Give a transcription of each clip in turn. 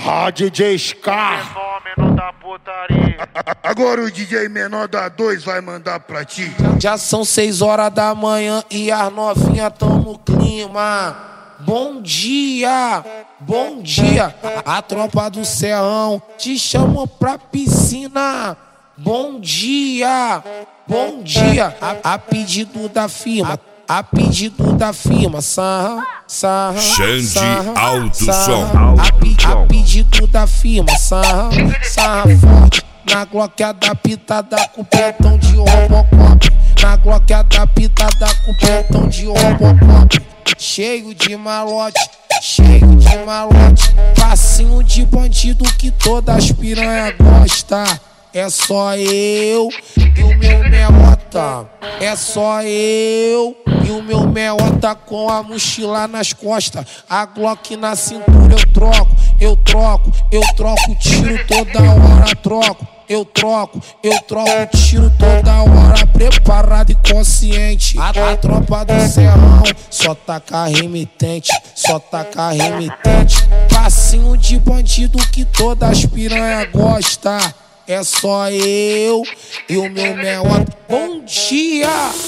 DJ Scar. Fenômeno da putaria. Agora o DJ menor da 2 vai mandar pra ti. Já são 6 horas da manhã e as novinhas tão no clima. Bom dia, bom dia. A tropa do Serrão te chama pra piscina. Bom dia, bom dia. A pedido da firma. A pedido da firma, sarra, sarra, Xande Alto sarra. Som. A pedido da firma, sarra, sarra forte. Na Glock adaptada com petão de Robocop. Na Glock adaptada com petão de Robocop. Cheio de malote, cheio de malote. Passinho de bandido que todas as piranha gosta. É só eu e o meu meota. É só eu e o meu meota com a mochila nas costas. A Glock na cintura eu troco, eu troco, eu troco tiro toda hora, troco. Eu troco tiro toda hora, preparado e consciente. A tropa do Serrão só taca remitente, só taca remitente. Passinho de bandido que todas as piranha gosta. É só eu e o meu meota. Bom dia!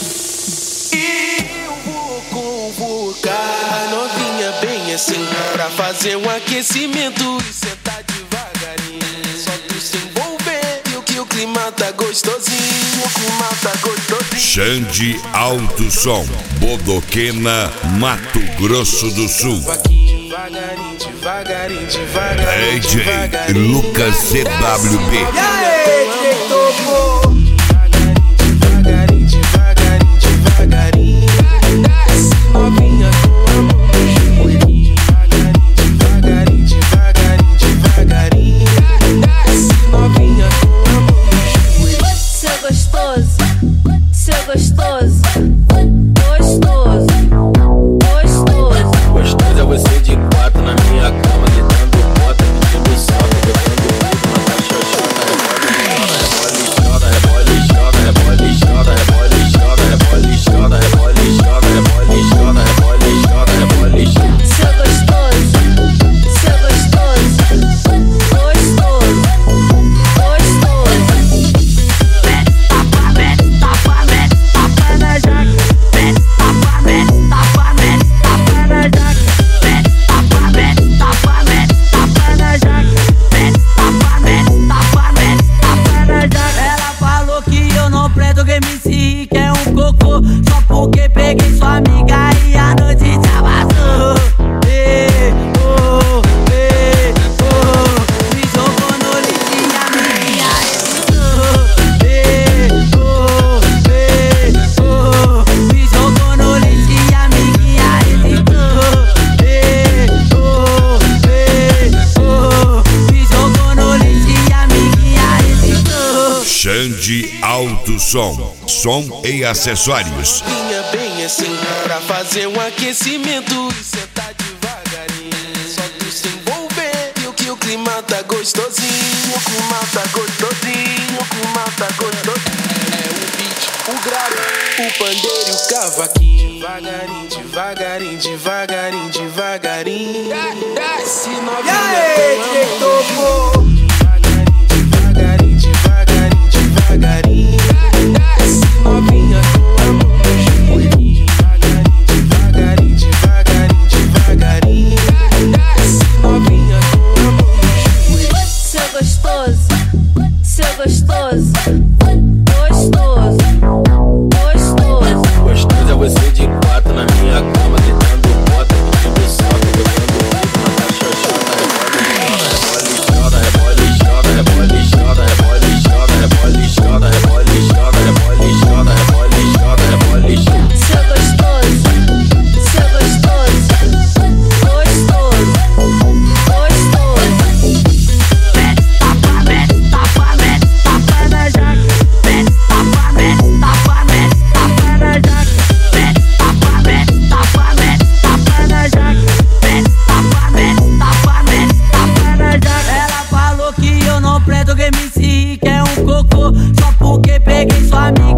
Eu vou convocar a novinha bem assim pra fazer um aquecimento e sentar devagarinho. Só tu se envolver e o clima tá gostosinho. O clima tá gostosinho. Xande Alto Som, Bodoquena, Mato Grosso do Sul. Devagarinho, devagarinho, devagarinho. DJ Lucas CWB. E aí, DJ Topo? Devagarinho, devagarinho, devagarinho. Desce novinha com a mão no joelhinho. Devagarinho, devagarinho, devagarinho. Desce novinha com a mão no joelhinho. Seu gostoso, seu gostoso, gostoso, gostoso. Gostoso é você de 4 na minha cama, gritando bota, pedindo salto, botando tudo na caixoxota. Rebole, joga, rebole, joga, rebole, joga, rebole, joga, rebole, joga, rebole, joga, rebole, joga, rebole, joga. Seu gostoso, seu gostoso, gostoso, gostoso. Tapa na jaca, tapa na jaca. Ela falou que eu não presto game MC, que é um cocô. Só porque peguei sua amiga e a noite já vazou. Me jogou no lixo e a minha me jogou no lixo e a minha me jogou no lixo e a minha Xande Alto Som, som e acessórios. Vinha bem assim pra fazer um aquecimento e sentar devagarinho. Só tu se envolver e o clima tá gostosinho. O clima tá gostosinho. O clima tá gostosinho. É o beat, o grave, o pandeiro e o cavaquinho. Devagarinho, devagarinho, devagarinho, devagarinho. Desce novinha com a mão. Devagarinho, devagarinho, devagarinho. Desce novinha com a mão no joelhinho. Devagarinho, devagarinho, devagarinho. Desce novinha com a mão no joelhinho. Seu gostoso, seu gostoso, gostoso, gostoso. Gostoso é você de 4 na minha cama, gritando bota, pedindo salto, botando tudo na caixoxota. Rebole, joga, rebole, joga, rebole, joga, rebole, joga, rebole, joga, rebole, joga, rebole, joga, rebole, joga. Seu gostoso, seu gostoso, gostoso, gostoso. Tapa na jaca, tapa na jaca, tapa na jaca, tapa na jaca. Ela falou que eu não presto game MC, que é um cocô. Só porque peguei sua amiga